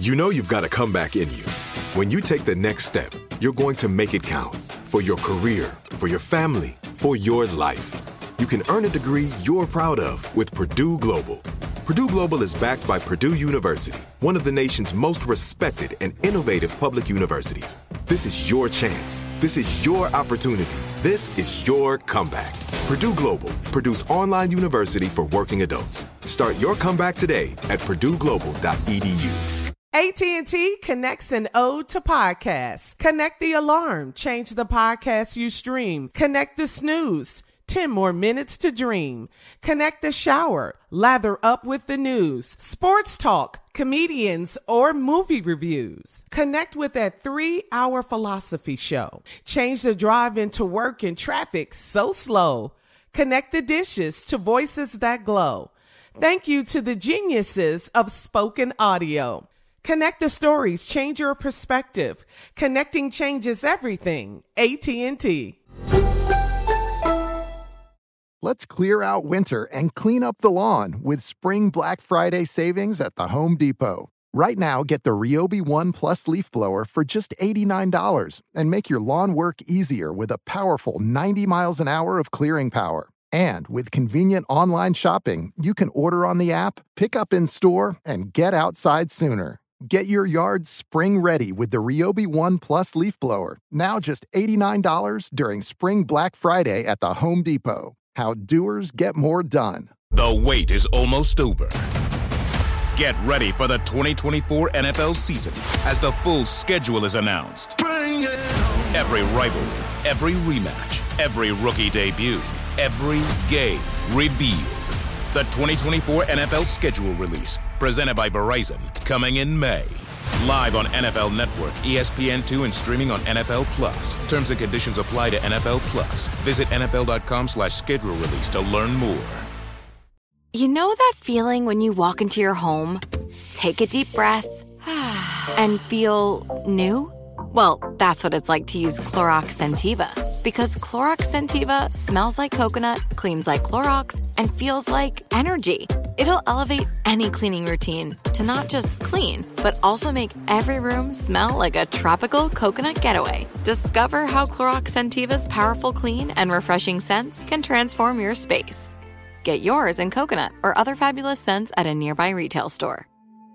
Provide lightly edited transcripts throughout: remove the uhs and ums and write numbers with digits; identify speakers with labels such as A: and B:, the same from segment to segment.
A: You know you've got a comeback in you. When you take the next step, you're going to make it count for your career, for your family, for your life. You can earn a degree you're proud of with Purdue Global. Purdue Global is backed by Purdue University, one of the nation's most respected and innovative public universities. This is your chance. This is your opportunity. This is your comeback. Purdue Global, Purdue's online university for working adults. Start your comeback today at purdueglobal.edu.
B: AT&T connects an ode to podcasts. Connect the alarm. Change the podcast you stream. Connect the snooze. 10 more minutes to dream. Connect the shower. Lather up with the news. Sports talk, comedians, or movie reviews. Connect with that 3-hour philosophy show. Change the drive into work in traffic so slow. Connect the dishes to voices that glow. Thank you to the geniuses of spoken audio. Connect the stories, change your perspective. Connecting changes everything. AT&T.
C: Let's clear out winter and clean up the lawn with Spring Black Friday savings at the Home Depot. Right now, get the Ryobi One Plus leaf blower for just $89 and make your lawn work easier with a powerful 90 miles an hour of clearing power. And with convenient online shopping, you can order on the app, pick up in store, and get outside sooner. Get your yard spring ready with the Ryobi One Plus leaf blower, now just $89 during Spring Black Friday at the Home Depot. How doers get more done.
D: The wait is almost over. Get ready for the 2024 NFL season as the full schedule is announced. Bring it on. Every rivalry, every rematch, every rookie debut, every game revealed. The 2024 NFL schedule release, presented by Verizon, coming in May. Live on NFL Network, ESPN2, and streaming on NFL Plus. Terms and conditions apply to NFL Plus. Visit NFL.com/schedule release to learn more.
E: You know that feeling when you walk into your home, take a deep breath, and feel new? Well, that's what it's like to use Clorox Scentiva. Because Clorox Scentiva smells like coconut, cleans like Clorox, and feels like energy. It'll elevate any cleaning routine to not just clean, but also make every room smell like a tropical coconut getaway. Discover how Clorox Scentiva's powerful clean and refreshing scents can transform your space. Get yours in coconut or other fabulous scents at a nearby retail store.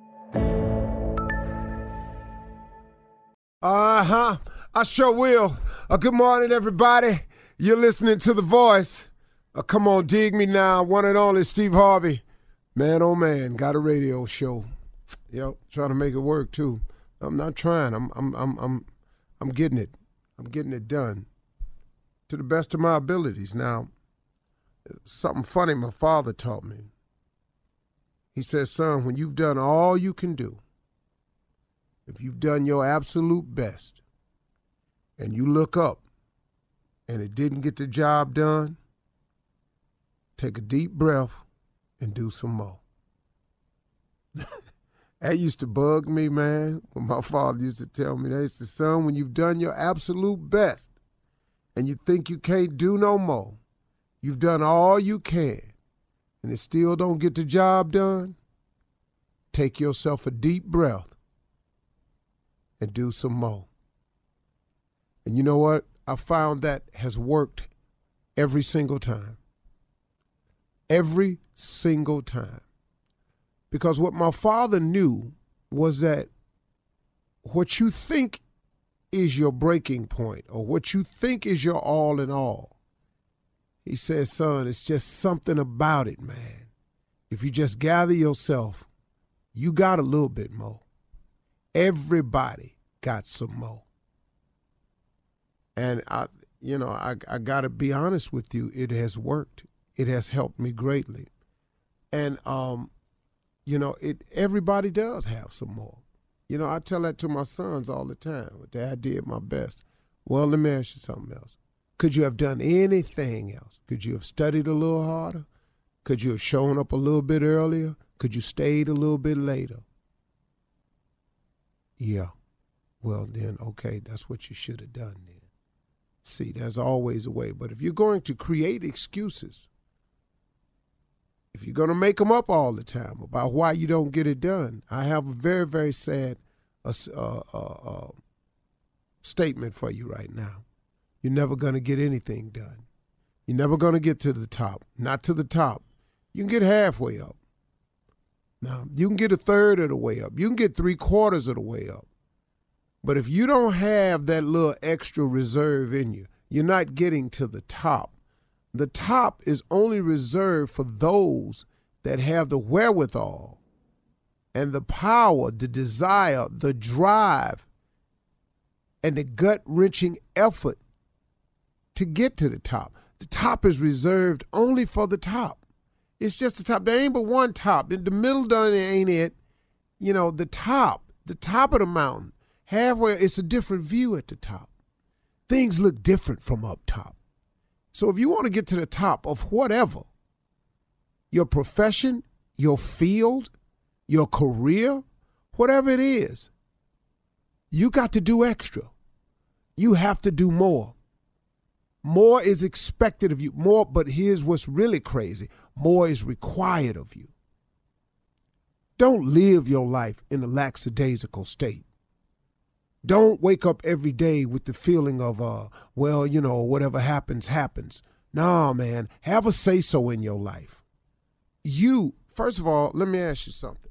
F: I sure will. Good morning, everybody. You're listening to The Voice. Come on, dig me now. One and only Steve Harvey. Man, oh man, got a radio show. Yep, trying to make it work too. I'm not trying. I'm getting it. I'm getting it done to the best of my abilities. Now, something funny my father taught me. He said, son, when you've done all you can do, if you've done your absolute best, and you look up and it didn't get the job done, take a deep breath and do some more. That used to bug me, man, when my father used to tell me that. He said, son, when you've done your absolute best and you think you can't do no more, you've done all you can, and it still don't get the job done, take yourself a deep breath and do some more. And you know what? I found that has worked every single time. Every single time. Because what my father knew was that what you think is your breaking point or what you think is your all in all, he says, son, it's just something about it, man. If you just gather yourself, you got a little bit more. Everybody got some more. And I got to be honest with you, it has worked. It has helped me greatly. And, everybody does have some more. I tell that to my sons all the time. Dad, I did my best. Well, let me ask you something else. Could you have done anything else? Could you have studied a little harder? Could you have shown up a little bit earlier? Could you stayed a little bit later? Yeah. Well, then, okay, that's what you should have done then. See, there's always a way. But if you're going to create excuses, If you're going to make them up all the time about why you don't get it done, I have a very, very sad statement for you right now. You're never going to get anything done. You're never going to get to the top. Not to the top. You can get halfway up. Now, you can get a third of the way up. You can get 3/4 of the way up. But if you don't have that little extra reserve in you, you're not getting to the top. The top is only reserved for those that have the wherewithal and the power, the desire, the drive, and the gut-wrenching effort to get to the top. The top is reserved only for the top. It's just the top. There ain't but one top. In the middle done ain't it. You know, the top of the mountain, halfway, it's a different view at the top. Things look different from up top. So if you want to get to the top of whatever, your profession, your field, your career, whatever it is, you got to do extra. You have to do more. More is expected of you. More, but here's what's really crazy. More is required of you. Don't live your life in a lackadaisical state. Don't wake up every day with the feeling of, well, you know, whatever happens, happens. No, man, have a say-so in your life. You, first of all, let me ask you something.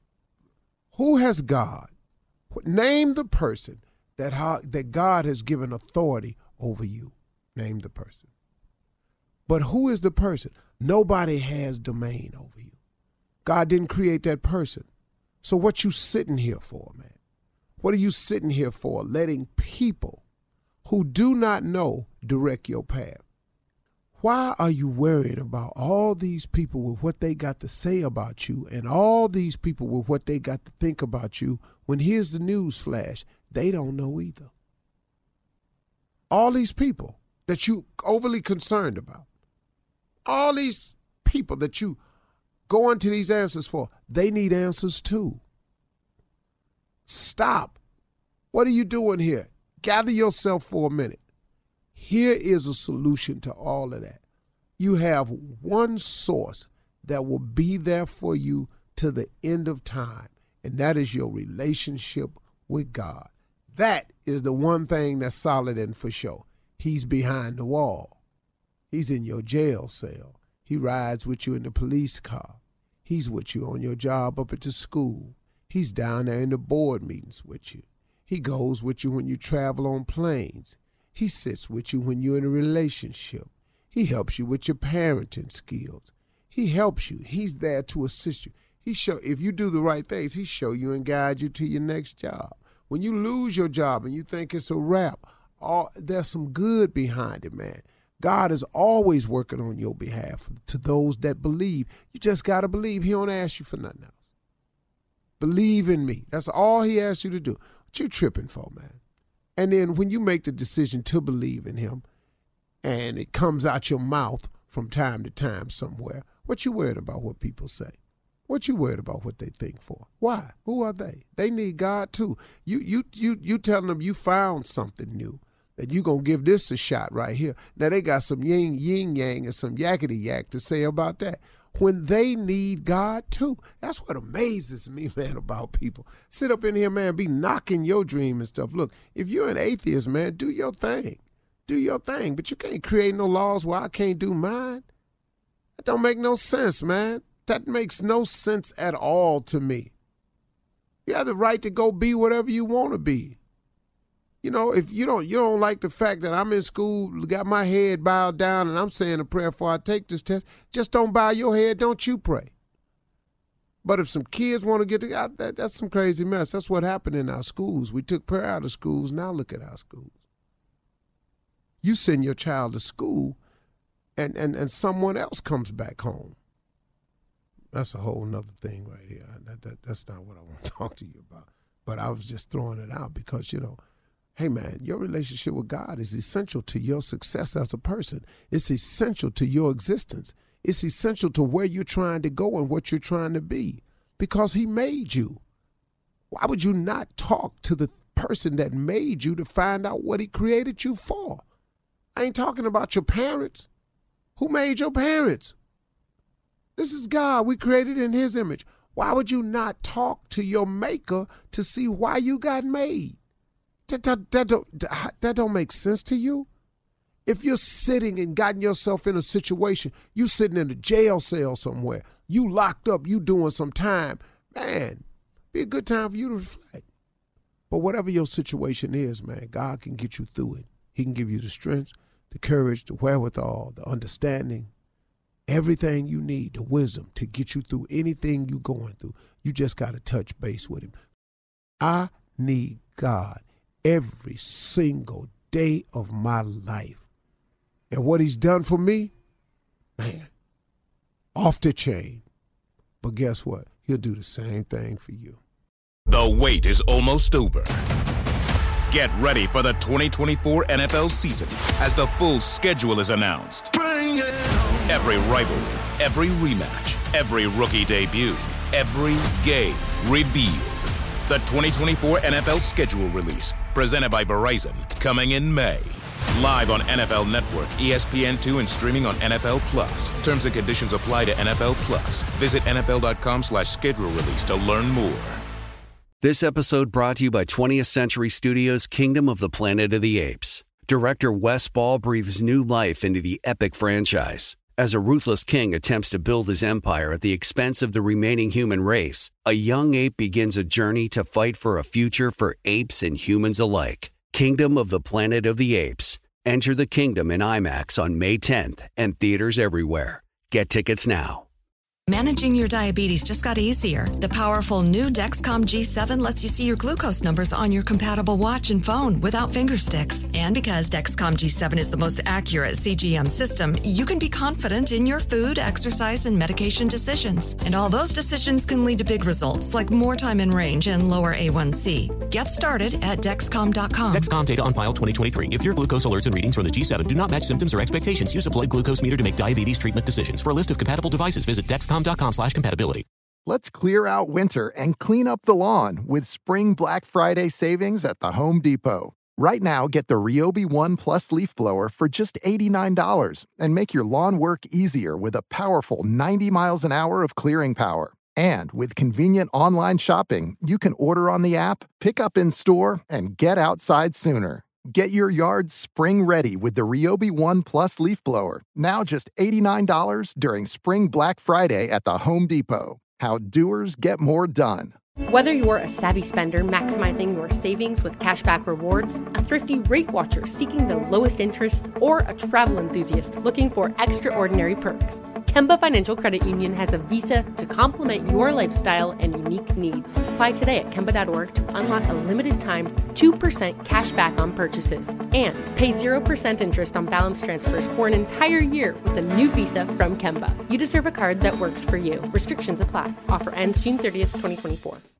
F: Who has God? Name the person that God has given authority over you. Name the person. But who is the person? Nobody has domain over you. God didn't create that person. So what you sitting here for, man? What are you sitting here for? Letting people who do not know direct your path. Why are you worried about all these people with what they got to say about you and all these people with what they got to think about you when here's the news flash? They don't know either. All these people that you overly concerned about, all these people that you go into these answers for, they need answers too. Stop. What are you doing here? Gather yourself for a minute. Here is a solution to all of that. You have one source that will be there for you to the end of time, and that is your relationship with God. That is the one thing that's solid and for sure. He's behind the wall. He's in your jail cell. He rides with you in the police car. He's with you on your job up at the school. He's down there in the board meetings with you. He goes with you when you travel on planes. He sits with you when you're in a relationship. He helps you with your parenting skills. He helps you. He's there to assist you. If you do the right things, he show you and guide you to your next job. When you lose your job and you think it's a wrap, there's some good behind it, man. God is always working on your behalf to those that believe. You just got to believe. He don't ask you for nothing else. Believe in me. That's all he asks you to do. What you tripping for, man? And then when you make the decision to believe in him and it comes out your mouth from time to time somewhere, what you worried about what people say? What you worried about what they think for? Why? Who are they? They need God too. You telling them you found something new, that you gonna give this a shot right here. Now they got some yin yang and some yakety yak to say about that. When they need God too. That's what amazes me, man, about people. Sit up in here, man, be knocking your dream and stuff. Look, if you're an atheist, man, do your thing. Do your thing. But you can't create no laws where I can't do mine. That don't make no sense, man. That makes no sense at all to me. You have the right to go be whatever you want to be. You know, if you don't like the fact that I'm in school, got my head bowed down, and I'm saying a prayer before I take this test, just don't bow your head, don't you pray. But if some kids want to get together, that's some crazy mess. That's what happened in our schools. We took prayer out of schools. Now look at our schools. You send your child to school, and someone else comes back home. That's a whole nother thing right here. That's not what I want to talk to you about. But I was just throwing it out because, hey, man, your relationship with God is essential to your success as a person. It's essential to your existence. It's essential to where you're trying to go and what you're trying to be because he made you. Why would you not talk to the person that made you to find out what he created you for? I ain't talking about your parents. Who made your parents? This is God. We created in his image. Why would you not talk to your maker to see why you got made? That don't make sense to you. If you're sitting and gotten yourself in a situation, you sitting in a jail cell somewhere, you locked up, you doing some time, man, be a good time for you to reflect. But whatever your situation is, man, God can get you through it. He can give you the strength, the courage, the wherewithal, the understanding, everything you need, the wisdom to get you through anything you're going through. You just got to touch base with him. I need God every single day of my life. And what he's done for me, man, off the chain. But guess what? He'll do the same thing for you.
D: The wait is almost over. Get ready for the 2024 NFL season as the full schedule is announced. Every rivalry, every rematch, every rookie debut, every game revealed. The 2024 NFL schedule release, presented by Verizon, coming in May. Live on NFL Network, ESPN2, and streaming on NFL Plus. Terms and conditions apply to NFL Plus. Visit NFL.com/schedule release to learn more.
G: This episode brought to you by 20th Century Studios' Kingdom of the Planet of the Apes. Director Wes Ball breathes new life into the epic franchise. As a ruthless king attempts to build his empire at the expense of the remaining human race, a young ape begins a journey to fight for a future for apes and humans alike. Kingdom of the Planet of the Apes. Enter the kingdom in IMAX on May 10th and theaters everywhere. Get tickets now.
H: Managing your diabetes just got easier. The powerful new Dexcom G7 lets you see your glucose numbers on your compatible watch and phone without finger sticks. And because Dexcom G7 is the most accurate CGM system, you can be confident in your food, exercise, and medication decisions. And all those decisions can lead to big results, like more time in range and lower A1C. Get started at Dexcom.com.
I: Dexcom data on file 2023. If your glucose alerts and readings from the G7 do not match symptoms or expectations, use a blood glucose meter to make diabetes treatment decisions. For a list of compatible devices, visit Dexcom.com/compatibility.
C: Let's clear out winter and clean up the lawn with Spring Black Friday savings at the Home Depot. Right now, get the Ryobi One Plus leaf blower for just $89 and make your lawn work easier with a powerful 90 miles an hour of clearing power. And with convenient online shopping, you can order on the app, pick up in store, and get outside sooner. Get your yard spring ready with the Ryobi One Plus leaf blower. Now just $89 during Spring Black Friday at the Home Depot. How doers get more done.
J: Whether you're a savvy spender maximizing your savings with cashback rewards, a thrifty rate watcher seeking the lowest interest, or a travel enthusiast looking for extraordinary perks, Kemba Financial Credit Union has a visa to complement your lifestyle and unique needs. Apply today at Kemba.org to unlock a limited-time 2% cash back on purchases and pay 0% interest on balance transfers for an entire year with a new visa from Kemba. You deserve a card that works for you. Restrictions apply. Offer ends June 30th, 2024.